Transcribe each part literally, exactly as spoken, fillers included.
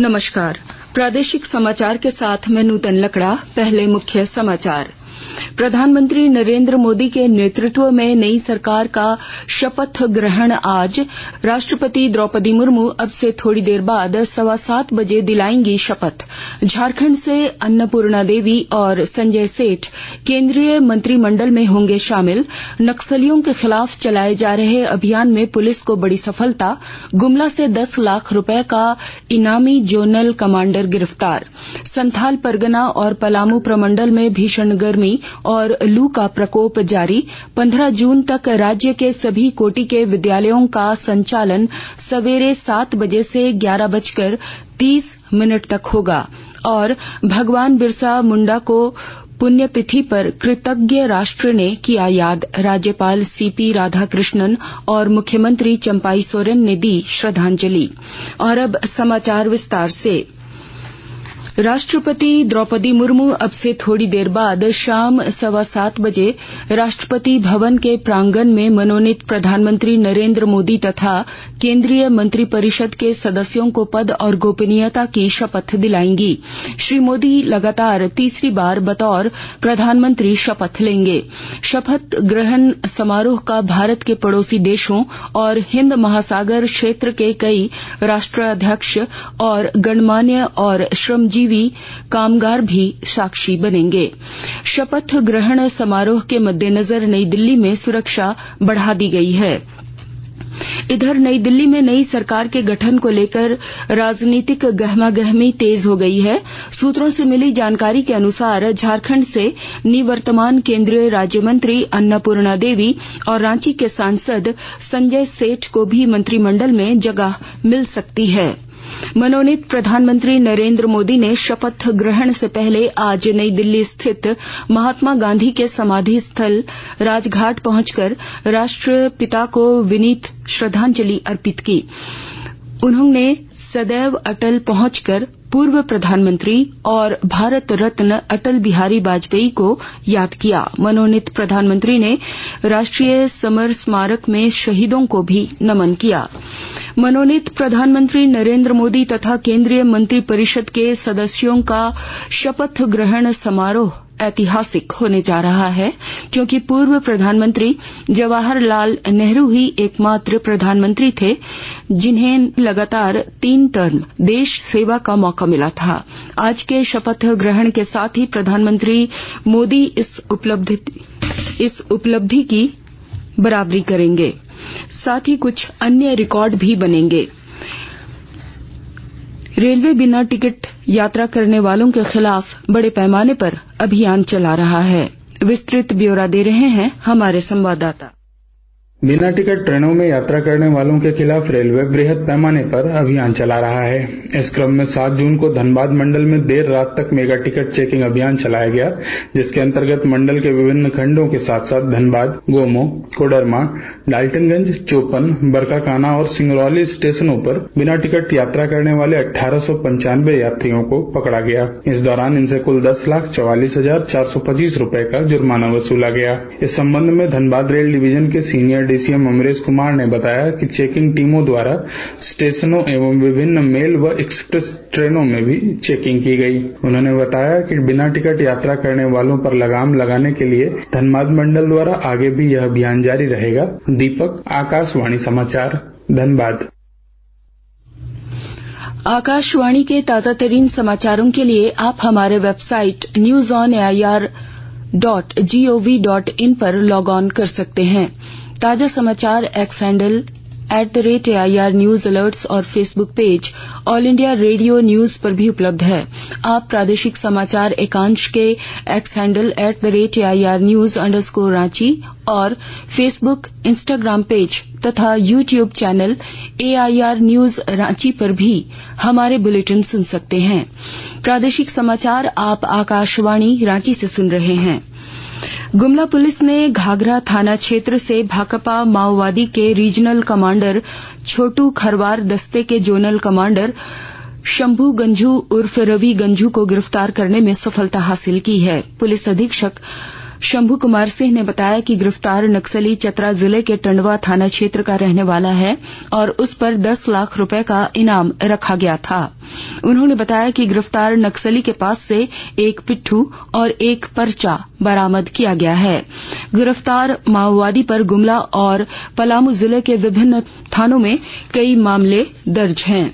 नमस्कार। प्रादेशिक समाचार के साथ मैं नूतन लकड़ा। पहले मुख्य समाचार। प्रधानमंत्री नरेंद्र मोदी के नेतृत्व में नई सरकार का शपथ ग्रहण आज। राष्ट्रपति द्रौपदी मुर्मू अब से थोड़ी देर बाद सवा सात बजे दिलाएंगी शपथ। झारखंड से अन्नपूर्णा देवी और संजय सेठ केंद्रीय मंत्रिमंडल में होंगे शामिल। नक्सलियों के खिलाफ चलाए जा रहे अभियान में पुलिस को बड़ी सफलता। गुमला से दस लाख रुपए का इनामी जोनल कमांडर गिरफ्तार। संथाल परगना और पलामू प्रमंडल में भीषण गर्मी और लू का प्रकोप जारी। पंद्रह जून तक राज्य के सभी कोटि के विद्यालयों का संचालन सवेरे सात बजे से ग्यारह बजकर तीस मिनट तक होगा। और भगवान बिरसा मुंडा को पुण्यतिथि पर कृतज्ञ राष्ट्र ने किया याद। राज्यपाल सीपी राधाकृष्णन और मुख्यमंत्री चंपाई सोरेन ने दी श्रद्धांजलि। और अब समाचार विस्तार से। राष्ट्रपति द्रौपदी मुर्मू अब से थोड़ी देर बाद शाम सवा सात बजे राष्ट्रपति भवन के प्रांगण में मनोनीत प्रधानमंत्री नरेंद्र मोदी तथा केंद्रीय मंत्रिपरिषद के सदस्यों को पद और गोपनीयता की शपथ दिलाएंगी। श्री मोदी लगातार तीसरी बार बतौर प्रधानमंत्री शपथ लेंगे। शपथ ग्रहण समारोह का भारत के पड़ोसी देशों और हिंद महासागर क्षेत्र के कई राष्ट्राध्यक्ष और गणमान्य और श्रमजीवी कामगार भी साक्षी बनेंगे। शपथ ग्रहण समारोह के मद्देनजर नई दिल्ली में सुरक्षा बढ़ा दी गई है। इधर नई दिल्ली में नई सरकार के गठन को लेकर राजनीतिक गहमागहमी तेज हो गई है। सूत्रों से मिली जानकारी के अनुसार झारखंड से निवर्तमान केंद्रीय राज्य मंत्री अन्नपूर्णा देवी और रांची के सांसद संजय सेठ को भी मंत्रिमंडल में जगह मिल सकती है। मनोनीत प्रधानमंत्री नरेंद्र मोदी ने शपथ ग्रहण से पहले आज नई दिल्ली स्थित महात्मा गांधी के समाधि स्थल राजघाट पहुंचकर राष्ट्रपिता को विनीत श्रद्धांजलि अर्पित की। उन्होंने सदैव अटल पहुंचकर पूर्व प्रधानमंत्री और भारत रत्न अटल बिहारी वाजपेयी को याद किया। मनोनीत प्रधानमंत्री ने राष्ट्रीय समर स्मारक में शहीदों को भी नमन किया। मनोनीत प्रधानमंत्री नरेंद्र मोदी तथा केंद्रीय मंत्रिपरिषद के सदस्यों का शपथ ग्रहण समारोह ऐतिहासिक होने जा रहा है, क्योंकि पूर्व प्रधानमंत्री जवाहरलाल नेहरू ही एकमात्र प्रधानमंत्री थे जिन्हें लगातार तीन टर्म देश सेवा का मौका मिला था। आज के शपथ ग्रहण के साथ ही प्रधानमंत्री मोदी इस उपलब्धि इस उपलब्धि की बराबरी करेंगे। साथ ही कुछ अन्य रिकॉर्ड भी बनेंगे। रेलवे बिना टिकट यात्रा करने वालों के खिलाफ बड़े पैमाने पर अभियान चला रहा है। विस्तृत ब्यौरा दे रहे हैं हमारे संवाददाता। बिना टिकट ट्रेनों में यात्रा करने वालों के खिलाफ रेलवे बृहद पैमाने पर अभियान चला रहा है। इस क्रम में सात जून को धनबाद मंडल में देर रात तक मेगा टिकट चेकिंग अभियान चलाया गया, जिसके अंतर्गत मंडल के विभिन्न खंडों के साथ साथ धनबाद, गोमो, कोडरमा, डाल्टनगंज, चोपन, बरकाकाना और सिंगरौली स्टेशनों पर बिना टिकट यात्रा करने वाले अठारह सौ पंचानवे यात्रियों को पकड़ा गया। इस दौरान इनसे कुल दस लाख चौवालीस हजार चार सौ पच्चीस रूपये का जुर्माना वसूला गया। इस संबंध में धनबाद रेल डिवीजन के सीनियर डीसीएम अमरेश कुमार ने बताया कि चेकिंग टीमों द्वारा स्टेशनों एवं विभिन्न मेल व एक्सप्रेस ट्रेनों में भी चेकिंग की गई। उन्होंने बताया कि बिना टिकट यात्रा करने वालों पर लगाम लगाने के लिए धनबाद मंडल द्वारा आगे भी यह अभियान जारी रहेगा। दीपक, आकाशवाणी समाचार, धनबाद। आकाशवाणी के ताजा तरीन समाचारों के लिए आप हमारे website news on AIR dot gov dot in पर लॉग ऑन कर सकते हैं। ताजा समाचार X handle at the rate AIR news alerts और Facebook page All India Radio news पर भी उपलब्ध है। आप प्रादेशिक समाचार एकांश के X handle at the rate AIR news underscore Ranchi और फेसबुक, इंस्टाग्राम पेज तथा YouTube channel AIR news Ranchi पर भी हमारे बुलेटिन सुन सकते हैं। प्रादेशिक समाचार आप आकाशवाणी रांची से सुन रहे हैं। गुमला पुलिस ने घाघरा थाना क्षेत्र से भाकपा माओवादी के रीजनल कमांडर छोटू खरवार दस्ते के जोनल कमांडर शंभू गंझू उर्फ रवि गंझू को गिरफ्तार करने में सफलता हासिल की है। पुलिस अधीक्षक शंभू कुमार सिंह ने बताया कि गिरफ्तार नक्सली चतरा जिले के टंडवा थाना क्षेत्र का रहने वाला है और उस पर दस लाख रुपए का इनाम रखा गया था। उन्होंने बताया कि गिरफ्तार नक्सली के पास से एक पिट्ठू और एक पर्चा बरामद किया गया है। गिरफ्तार माओवादी पर गुमला और पलामू जिले के विभिन्न थानों में कई मामले दर्ज हैं।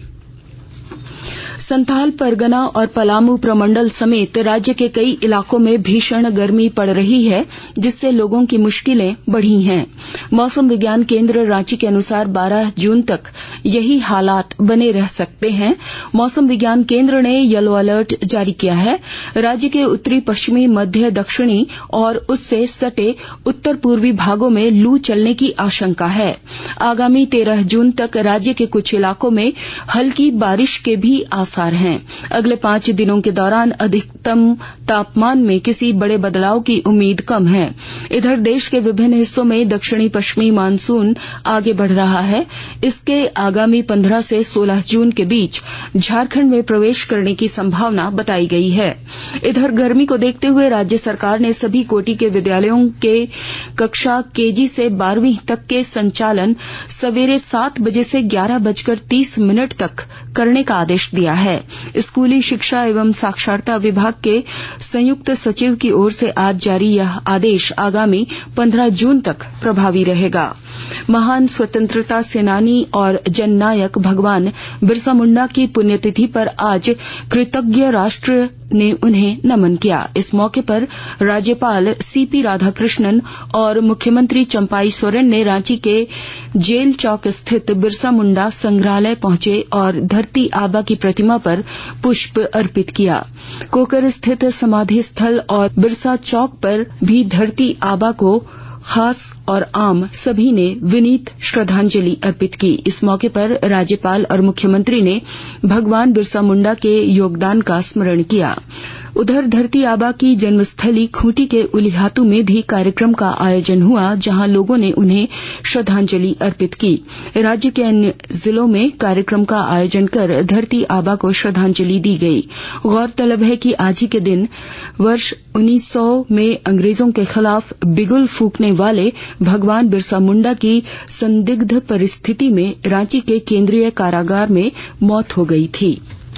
संथाल परगना और पलामू प्रमंडल समेत राज्य के कई इलाकों में भीषण गर्मी पड़ रही है, जिससे लोगों की मुश्किलें बढ़ी हैं। मौसम विज्ञान केंद्र रांची के अनुसार बारह जून तक यही हालात बने रह सकते हैं। मौसम विज्ञान केंद्र ने येलो अलर्ट जारी किया है। राज्य के उत्तरी पश्चिमी मध्य दक्षिणी और उससे सटे उत्तर पूर्वी भागों में लू चलने की आशंका है। आगामी तेरह जून तक राज्य के कुछ इलाकों में हल्की बारिश के भी आसार हैं। अगले पांच दिनों के दौरान अधिकतम तापमान में किसी बड़े बदलाव की उम्मीद कम है। इधर देश के विभिन्न हिस्सों में दक्षिणी पश्चिमी मानसून आगे बढ़ रहा है। इसके आगामी पंद्रह से सोलह जून के बीच झारखंड में प्रवेश करने की संभावना बताई गई है। इधर गर्मी को देखते हुए राज्य सरकार ने सभी कोटि के विद्यालयों के कक्षा केजी से बारहवीं तक के संचालन सवेरे सात बजे से ग्यारह बजकर तीस मिनट तक करने का आदेश दिया है। स्कूली शिक्षा एवं साक्षरता विभाग के संयुक्त सचिव की ओर से आज जारी यह आदेश आगामी पंद्रह जून तक प्रभावी रहेगा। महान स्वतंत्रता सेनानी और जननायक भगवान बिरसा मुंडा की पुण्यतिथि पर आज कृतज्ञ राष्ट्र ने उन्हें नमन किया। इस मौके पर राज्यपाल सीपी राधाकृष्णन और मुख्यमंत्री चंपाई सोरेन ने रांची के जेल चौक स्थित बिरसा मुंडा संग्रहालय पहुंचे और धरती आबा की प्रतिमा पर पुष्प अर्पित किया। कोकर स्थित समाधि स्थल और बिरसा चौक पर भी धरती आबा को खास और आम सभी ने विनीत श्रद्धांजलि अर्पित की। इस मौके पर राज्यपाल और मुख्यमंत्री ने भगवान बिरसा मुंडा के योगदान का स्मरण किया। उधर धरती आबा की जन्मस्थली खूंटी के उलिहातू में भी कार्यक्रम का आयोजन हुआ, जहां लोगों ने उन्हें श्रद्धांजलि अर्पित की। राज्य के अन्य जिलों में कार्यक्रम का आयोजन कर धरती आबा को श्रद्धांजलि दी गई। गौरतलब है कि आज ही के दिन वर्ष उन्नीस सौ में अंग्रेजों के खिलाफ बिगुल फूंकने वाले भगवान बिरसा मुंडा की संदिग्ध परिस्थिति में रांची के केंद्रीय कारागार में मौत हो गई थी।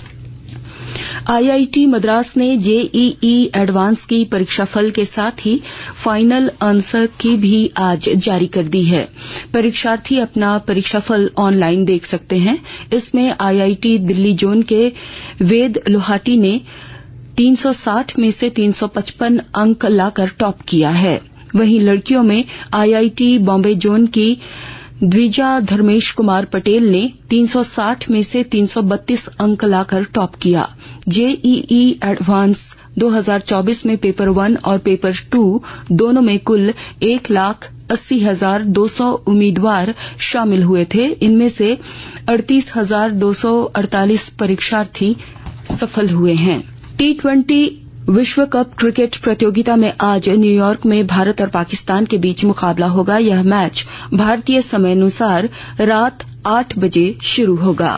आईआईटी मद्रास ने जेईई एडवांस की परीक्षाफल के साथ ही फाइनल आंसर की भी आज जारी कर दी है। परीक्षार्थी अपना परीक्षाफल ऑनलाइन देख सकते हैं। इसमें आईआईटी दिल्ली जोन के वेद लोहाटी ने तीन सौ साठ में से तीन सौ पचपन अंक लाकर टॉप किया है। वहीं लड़कियों में आईआईटी बॉम्बे जोन की द्विजा धर्मेश कुमार पटेल ने तीन सौ साठ में से तीन सौ बत्तीस अंक लाकर टॉप किया। जेईई एडवांस दो हज़ार चौबीस में पेपर वन और पेपर टू दोनों में कुल एक लाख अस्सी हजार दो सौ उम्मीदवार शामिल हुए थे। इनमें से अड़तीस हजार दो सौ अड़तालीस परीक्षार्थी सफल हुए हैं। टी ट्वेंटी विश्व कप क्रिकेट प्रतियोगिता में आज न्यूयॉर्क में भारत और पाकिस्तान के बीच मुकाबला होगा। यह मैच भारतीय समयानुसार रात आठ बजे शुरू होगा।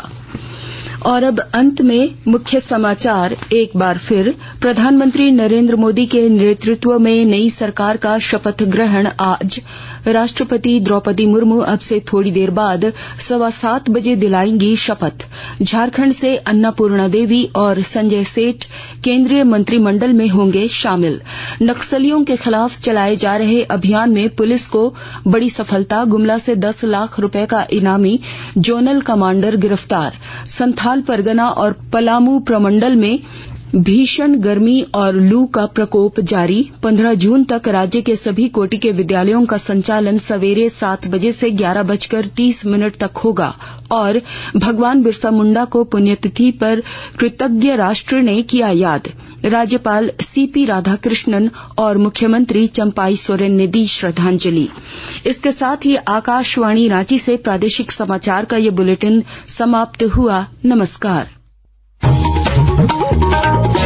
और अब अंत में मुख्य समाचार एक बार फिर। प्रधानमंत्री नरेंद्र मोदी के नेतृत्व में नई सरकार का शपथ ग्रहण आज। राष्ट्रपति द्रौपदी मुर्मू अब से थोड़ी देर बाद सवा सात बजे दिलाएंगी शपथ। झारखंड से अन्नापूर्णा देवी और संजय सेठ केंद्रीय मंत्रिमंडल में होंगे शामिल। नक्सलियों के खिलाफ चलाए जा रहे अभियान में पुलिस को बड़ी सफलता। गुमला से दस लाख रुपए का इनामी जोनल कमांडर गिरफ्तार। संथाल परगना और पलामू प्रमंडल में भीषण गर्मी और लू का प्रकोप जारी। पंद्रह जून तक राज्य के सभी कोटि के विद्यालयों का संचालन सवेरे सात बजे से ग्यारह बजकर तीस मिनट तक होगा। और भगवान बिरसा मुंडा को पुण्यतिथि पर कृतज्ञ राष्ट्र ने किया याद। राज्यपाल सीपी राधाकृष्णन और मुख्यमंत्री चंपाई सोरेन ने दी श्रद्धांजलि। इसके साथ ही आकाशवाणी रांची से प्रादेशिक समाचार का ये बुलेटिन समाप्त हुआ। नमस्कार।